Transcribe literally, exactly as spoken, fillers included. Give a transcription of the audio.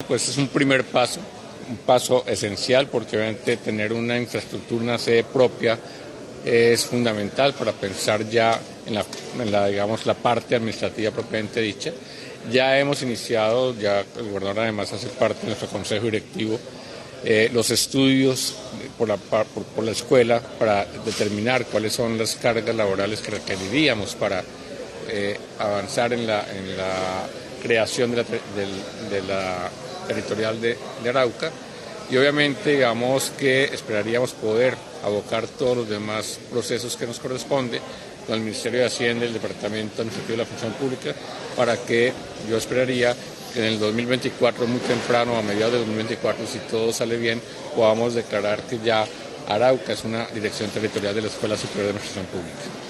pues es un primer paso, un paso esencial, porque obviamente tener una infraestructura, una sede propia es fundamental para pensar ya en la, en la, digamos, la parte administrativa propiamente dicha. Ya hemos iniciado, ya el gobernador además hace parte de nuestro consejo directivo, eh, los estudios por la, por, por la escuela para determinar cuáles son las cargas laborales que requeriríamos para eh, avanzar en la, en la creación de la, de, de la territorial de, de Arauca. Y obviamente, digamos que esperaríamos poder abocar todos los demás procesos que nos corresponde con el Ministerio de Hacienda y el Departamento Administrativo de la Función Pública, para que yo esperaría que en el dos mil veinticuatro, muy temprano, a mediados de dos mil veinticuatro, si todo sale bien, podamos declarar que ya Arauca es una dirección territorial de la Escuela Superior de Administración Pública.